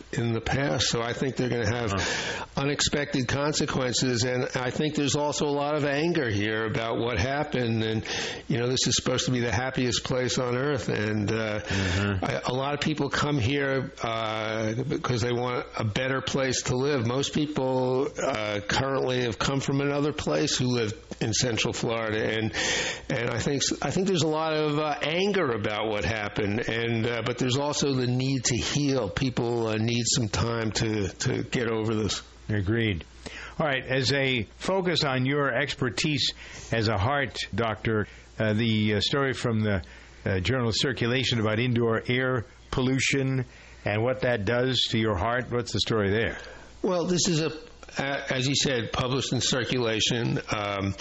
Speaker 3: in the past. So I think they're going to have oh. unexpected consequences. And I think there's also a lot of anger here about what happened. And, you know, this is supposed to be the happiest place on earth. And uh, mm-hmm. I, a lot of people come here uh, because they want a better place to live. Most people uh, currently have come from another place who live in Central Florida. And and I think I think there's a lot of uh, anger about what happened. And uh, but there's also the need to heal. People uh, need some time to, to get over this.
Speaker 2: Agreed. All right, as a focus on your expertise as a heart doctor, uh, the uh, story from the uh, Journal of Circulation about indoor air pollution and what that does to your heart, what's the story there?
Speaker 3: Well, this is, a, uh, as you said, published in Circulation. Um,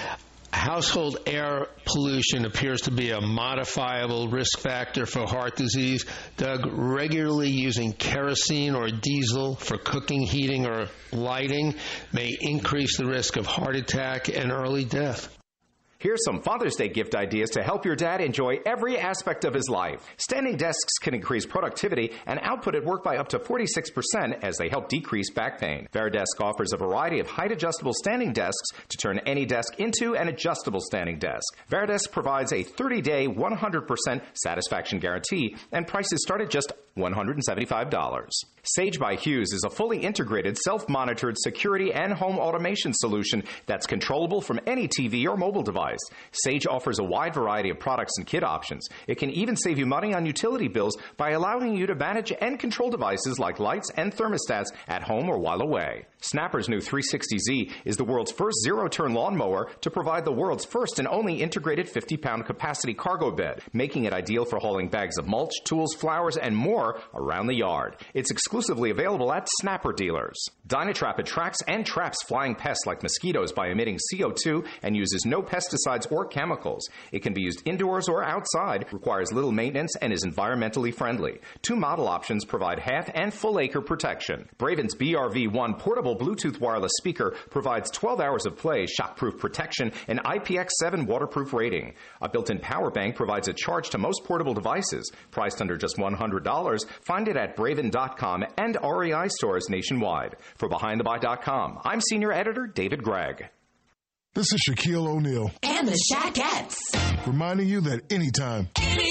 Speaker 3: Household air pollution appears to be a modifiable risk factor for heart disease. Doug, regularly using kerosene or diesel for cooking, heating, or lighting may increase the risk of heart attack and early death.
Speaker 1: Here's some Father's Day gift ideas to help your dad enjoy every aspect of his life. Standing desks can increase productivity and output at work by up to forty-six percent as they help decrease back pain. Varidesk offers a variety of height-adjustable standing desks to turn any desk into an adjustable standing desk. Varidesk provides a thirty-day, one hundred percent satisfaction guarantee, and prices start at just one hundred seventy-five dollars. Sage by Hughes is a fully integrated, self-monitored security and home automation solution that's controllable from any T V or mobile device. Sage offers a wide variety of products and kit options. It can even save you money on utility bills by allowing you to manage and control devices like lights and thermostats at home or while away. Snapper's new three sixty Z is the world's first zero-turn lawnmower to provide the world's first and only integrated fifty-pound capacity cargo bed, making it ideal for hauling bags of mulch, tools, flowers, and more around the yard. It's exclusively available at Snapper dealers. Dynatrap attracts and traps flying pests like mosquitoes by emitting C O two and uses no pesticides or chemicals. It can be used indoors or outside, requires little maintenance, and is environmentally friendly. Two model options provide half and full acre protection. Braven's B R V one portable Bluetooth wireless speaker provides twelve hours of play, shockproof protection, and I P X seven waterproof rating. A built-in power bank provides a charge to most portable devices. Priced under just one hundred dollars, find it at Braven dot com and R E I stores nationwide. For Behind the Buy dot com, I'm Senior Editor David Gregg.
Speaker 22: This is Shaquille O'Neal.
Speaker 4: And the Shaquettes.
Speaker 22: Reminding you that anytime.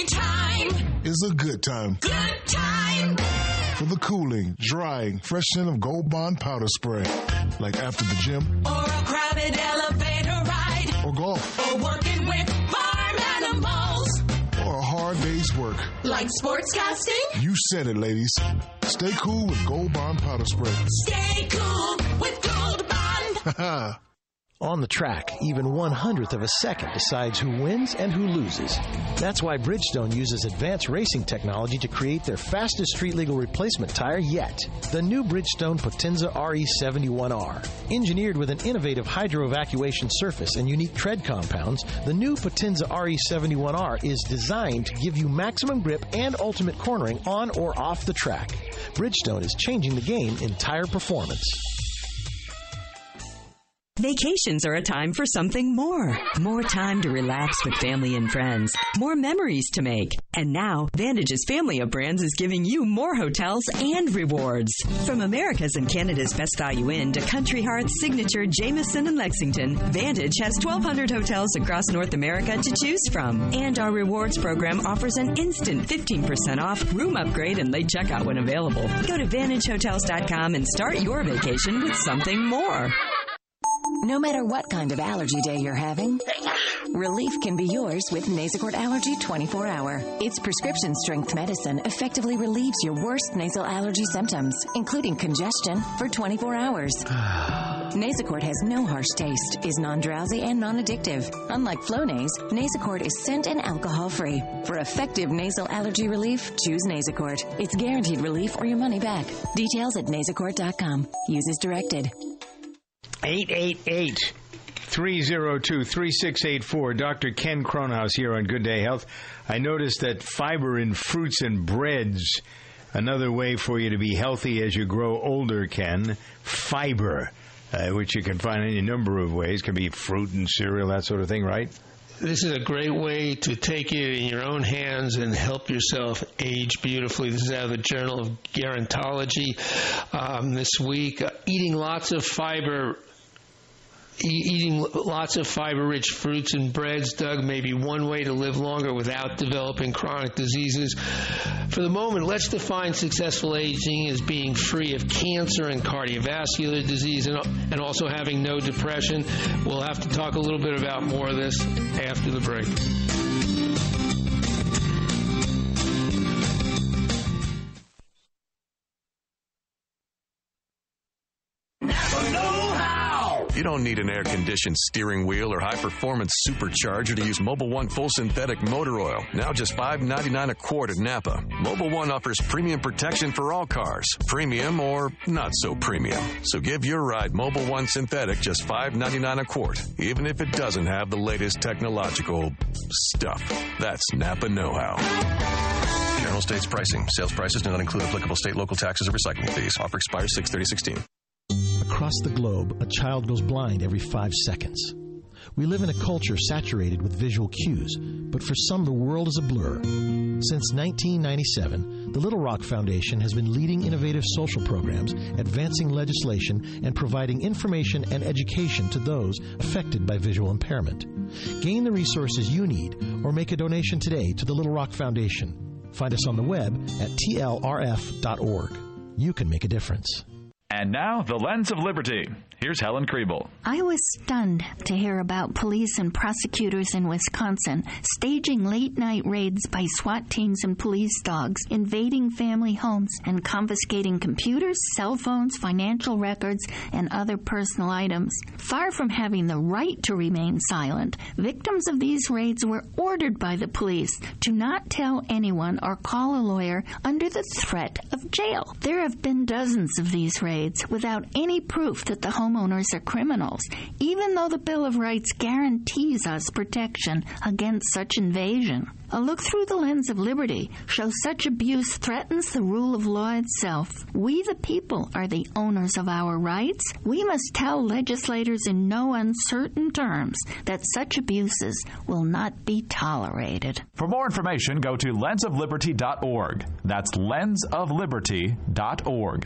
Speaker 4: Anytime.
Speaker 22: Is a good time.
Speaker 4: Good time.
Speaker 22: For the cooling, drying, fresh scent of Gold Bond powder spray. Like after the gym.
Speaker 4: Or a crowded elevator ride.
Speaker 22: Or golf.
Speaker 4: Or working with farm animals.
Speaker 22: Or a hard day's work.
Speaker 4: Like sportscasting.
Speaker 22: You said it, ladies. Stay cool with Gold Bond powder spray.
Speaker 4: Stay cool with Gold Bond.
Speaker 18: On the track, even one hundredth of a second decides who wins and who loses. That's why Bridgestone uses advanced racing technology to create their fastest street-legal replacement tire yet. The new Bridgestone Potenza R E seventy-one R. Engineered with an innovative hydro-evacuation surface and unique tread compounds, the new Potenza R E seventy-one R is designed to give you maximum grip and ultimate cornering on or off the track. Bridgestone is changing the game in tire performance.
Speaker 23: Vacations are a time for something more. More time to relax with family and friends. More memories to make. And now, Vantage's family of brands is giving you more hotels and rewards. From America's and Canada's Best Value Inn to Country Hearth, Signature, Jameson, and Lexington, Vantage has twelve hundred hotels across North America to choose from. And our rewards program offers an instant fifteen percent off, room upgrade, and late checkout when available. Go to Vantage Hotels dot com and start your vacation with something more.
Speaker 4: No matter what kind of allergy day you're having, relief can be yours with Nasacort Allergy twenty-four hour. Its prescription strength medicine effectively relieves your worst nasal allergy symptoms, including congestion, for twenty-four hours. Nasacort has no harsh taste, is non-drowsy and non-addictive. Unlike Flonase, Nasacort is scent and alcohol-free. For effective nasal allergy relief, choose Nasacort. It's guaranteed relief or your money back. Details at Nasacort dot com. Use as directed.
Speaker 2: eight eight eight, three oh two, three six eight four. Doctor Ken Kronhaus here on Good Day Health. I noticed that fiber in fruits and breads, another way for you to be healthy as you grow older, Ken. Fiber, uh, which you can find in a number of ways. Can be fruit and cereal, that sort of thing, right?
Speaker 3: this is a great way to take it in your own hands and help yourself age beautifully. This is out of the Journal of Gerontology um, this week. Uh, eating lots of fiber Eating lots of fiber-rich fruits and breads, Doug, may be one way to live longer without developing chronic diseases. For the moment, let's define successful aging as being free of cancer and cardiovascular disease and, and also having no depression. We'll have to talk a little bit about more of this after the break.
Speaker 5: You don't need an air-conditioned steering wheel or high-performance supercharger to use Mobil one full synthetic motor oil. Now just five ninety-nine a quart at Napa. Mobil one offers premium protection for all cars. Premium or not so premium. So give your ride Mobil one synthetic just five ninety-nine a quart, even if it doesn't have the latest technological stuff. That's Napa know-how. General States pricing. Sales prices do not include applicable state, local taxes, or recycling fees. Offer expires six thirty sixteen.
Speaker 18: Across the globe, a child goes blind every five seconds. We live in a culture saturated with visual cues, but for some, the world is a blur. Since nineteen ninety-seven, the Little Rock Foundation has been leading innovative social programs, advancing legislation, and providing information and education to those affected by visual impairment. Gain the resources you need or make a donation today to the Little Rock Foundation. Find us on the web at T L R F dot org. You can make a difference.
Speaker 6: And now, the Lens of Liberty. Here's Helen Kriebel.
Speaker 7: I was stunned to hear about police and prosecutors in Wisconsin staging late-night raids by SWAT teams and police dogs, invading family homes and confiscating computers, cell phones, financial records, and other personal items. Far from having the right to remain silent, victims of these raids were ordered by the police to not tell anyone or call a lawyer under the threat of jail. There have been dozens of these raids without any proof that the homeowners are criminals, even though the Bill of Rights guarantees us protection against such invasion. A look through the lens of liberty shows such abuse threatens the rule of law itself. We, the people, are the owners of our rights. We must tell legislators in no uncertain terms that such abuses will not be tolerated.
Speaker 6: For more information, go to lens of liberty dot org. That's lens of liberty dot org.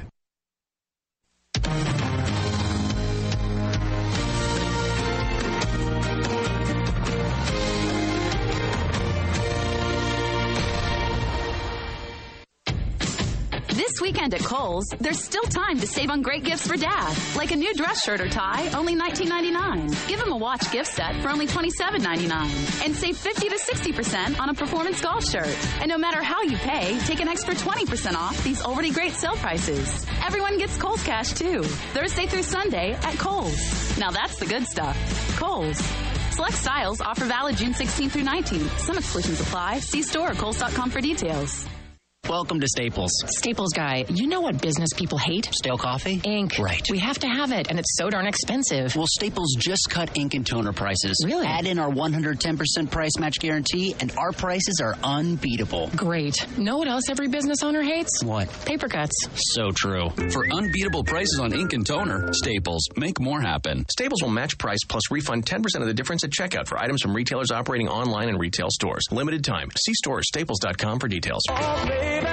Speaker 24: This weekend at Kohl's, there's still time to save on great gifts for Dad, like a new dress shirt or tie, only nineteen ninety-nine. Give him a watch gift set for only twenty-seven ninety-nine. And save fifty to sixty percent on a performance golf shirt. And no matter how you pay, take an extra twenty percent off these already great sale prices. Everyone gets Kohl's Cash, too, Thursday through Sunday at Kohl's. Now that's the good stuff. Kohl's. Select styles offer valid June sixteenth through nineteenth. Some exclusions apply. See store or kohls dot com for details.
Speaker 25: Welcome to Staples. Staples guy, you know what business people hate?
Speaker 26: Stale coffee?
Speaker 25: Ink.
Speaker 26: Right.
Speaker 25: We have to have it, and it's so darn expensive.
Speaker 26: Well, Staples just cut ink and toner prices.
Speaker 25: Really?
Speaker 26: Add in our one hundred ten percent price match guarantee, and our prices are unbeatable.
Speaker 25: Great. Know what else every business owner hates?
Speaker 26: What?
Speaker 25: Paper cuts.
Speaker 26: So true.
Speaker 27: For unbeatable prices on ink and toner, Staples. Make more happen.
Speaker 28: Staples will match price plus refund ten percent of the difference at checkout for items from retailers operating online and retail stores. Limited time. See store or staples dot com for details.
Speaker 2: Oh, baby.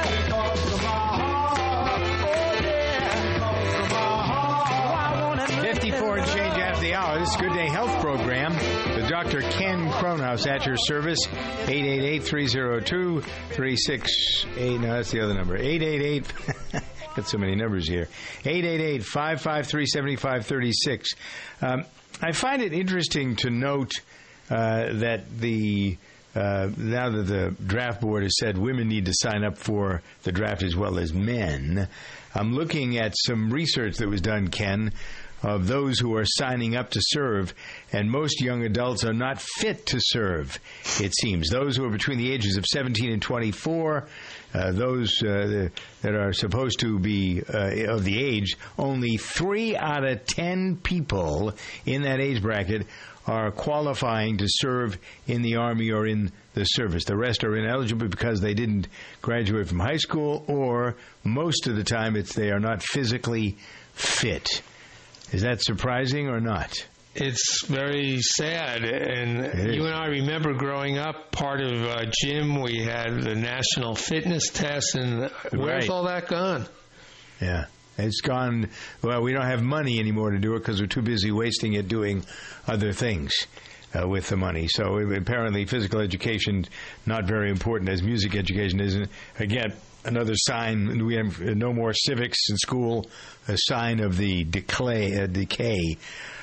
Speaker 2: fifty-four and change after the hour. This is Good Day Health Program with Doctor Ken Cronhouse at your service. eight eight eight, three oh two, three six eight. No, that's the other number. eight eight eight. Got so many numbers here. eight eight eight, five five three, seven five three six. Um, I find it interesting to note uh, that the Uh, now that the draft board has said women need to sign up for the draft as well as men, I'm looking at some research that was done, Ken, of those who are signing up to serve, and most young adults are not fit to serve, it seems. Those who are between the ages of seventeen and twenty-four, uh, those uh, that are supposed to be uh, of the age, only three out of ten people in that age bracket are qualifying to serve in the Army or in the service. The rest are ineligible because they didn't graduate from high school, or most of the time it's they are not physically fit. Is that surprising or not?
Speaker 3: it's very sad. And you and I remember growing up, part of uh, gym, we had the national fitness test, and where's
Speaker 2: Right.
Speaker 3: all that gone?
Speaker 2: Yeah. It's gone. Well, we don't have money anymore to do it because we're too busy wasting it doing other things uh, with the money. So apparently physical education not very important as music education isn't. Again, another sign. We have no more civics in school, a sign of the decay, uh, decay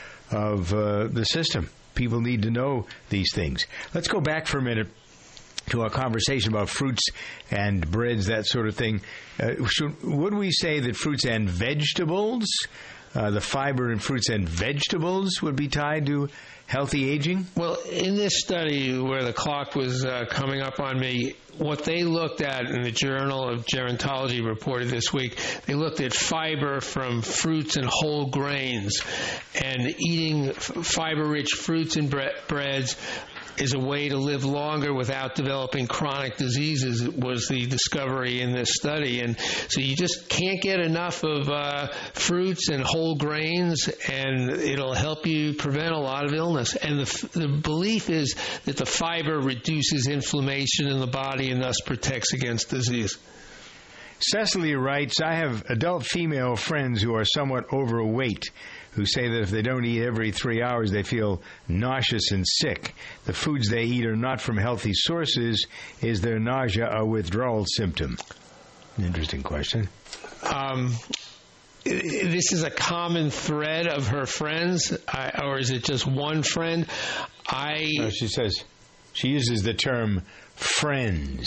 Speaker 2: of uh, the system. People need to know these things. Let's go back for a minute to our conversation about fruits and breads, that sort of thing. Uh, should, would we say that fruits and vegetables, uh, the fiber in fruits and vegetables would be tied to healthy aging?
Speaker 3: Well, in this study where the clock was uh, coming up on me, what they looked at in the Journal of Gerontology reported this week, they looked at fiber from fruits and whole grains, and eating f- fiber-rich fruits and bre- breads is a way to live longer without developing chronic diseases, was the discovery in this study. And so you just can't get enough of uh, fruits and whole grains, and it'll help you prevent a lot of illness. And the, the belief is that the fiber reduces inflammation in the body and thus protects against disease.
Speaker 2: Cecily writes, I have adult female friends who are somewhat overweight, who say that if they don't eat every three hours, they feel nauseous and sick. The foods they eat are not from healthy sources. Is their nausea a withdrawal symptom? Interesting question.
Speaker 3: Um, this is a common thread of her friends, I, or is it just one friend? I.
Speaker 2: No, she says, she uses the term friends.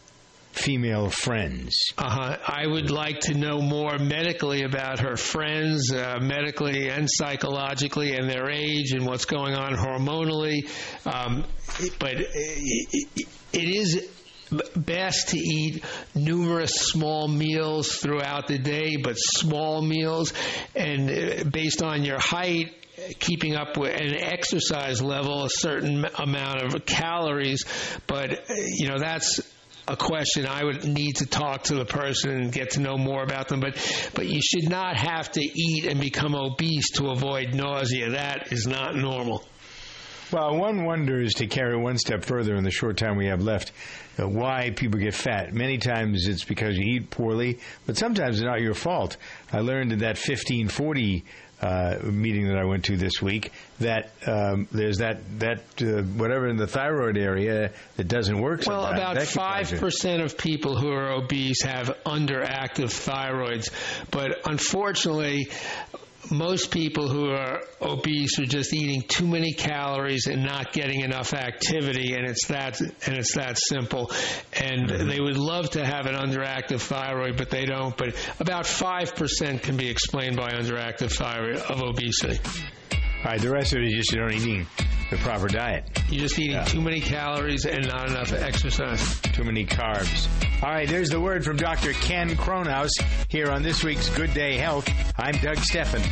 Speaker 2: Female friends.
Speaker 3: Uh-huh. I would like to know more medically about her friends, uh, medically and psychologically, and their age and what's going on hormonally. Um, but it, it is best to eat numerous small meals throughout the day, but small meals, and based on your height, keeping up with an exercise level, a certain amount of calories. But, you know, that's a question I would need to talk to the person and get to know more about them. But but you should not have to eat and become obese to avoid nausea. That is not normal.
Speaker 2: Well, one wonders, to carry one step further in the short time we have left, uh, why people get fat. Many times it's because you eat poorly, but sometimes it's not your fault. I learned in that fifteen forty uh, meeting that I went to this week that um, there's that, that uh, whatever in the thyroid area that doesn't work
Speaker 3: Well,
Speaker 2: sometimes.
Speaker 3: about
Speaker 2: That can
Speaker 3: five
Speaker 2: cause it.
Speaker 3: percent of people who are obese have underactive thyroids. But unfortunately, most people who are obese are just eating too many calories and not getting enough activity, and it's that and it's that simple. And
Speaker 2: Mm-hmm.
Speaker 3: they would love to have an underactive thyroid, but they don't. But about five percent can be explained by underactive thyroid of obesity.
Speaker 2: All right, the rest of it is just you don't eating the proper diet.
Speaker 3: You're just eating
Speaker 2: Yeah.
Speaker 3: too many calories and not enough exercise.
Speaker 2: Too many carbs. All right, there's the word from Doctor Ken Kronhaus here on this week's Good Day Health. I'm Doug Steffen.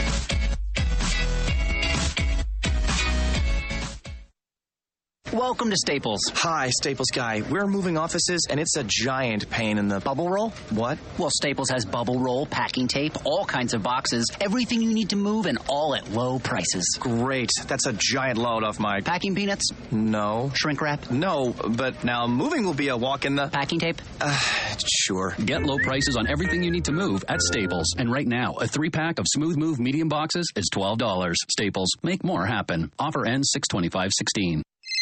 Speaker 26: Welcome to Staples.
Speaker 8: Hi, Staples guy. We're moving offices, and it's a giant pain in the bubble roll. What?
Speaker 26: Well, Staples has bubble roll, packing tape, all kinds of boxes, everything you need to move, and all at low prices.
Speaker 8: Great. That's a giant load off my...
Speaker 26: Packing peanuts?
Speaker 8: No.
Speaker 26: Shrink wrap?
Speaker 8: No, but now moving will be a walk in the...
Speaker 26: Packing tape?
Speaker 8: Uh, sure.
Speaker 27: Get low prices on everything you need to move at Staples. And right now, a three-pack of Smooth Move medium boxes is twelve dollars. Staples. Make more happen. Offer ends six twenty-five sixteen.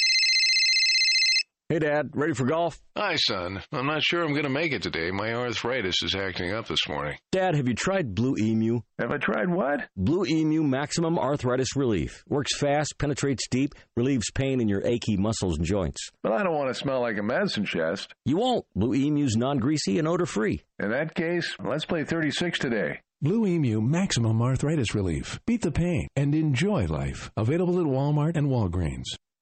Speaker 9: Hey, Dad, ready for golf?
Speaker 10: Hi, son. I'm not sure I'm going to make it today. My arthritis is acting up this morning.
Speaker 9: Dad, have you tried Blue Emu?
Speaker 10: Have I tried what?
Speaker 9: Blue Emu Maximum Arthritis Relief. Works fast, penetrates deep, relieves pain in your achy muscles and joints.
Speaker 10: But I don't want to smell like a medicine chest.
Speaker 9: You won't. Blue Emu's non-greasy and odor-free.
Speaker 10: In that case, let's play thirty-six today.
Speaker 11: Blue Emu Maximum Arthritis Relief. Beat the pain and enjoy life. Available at Walmart and Walgreens.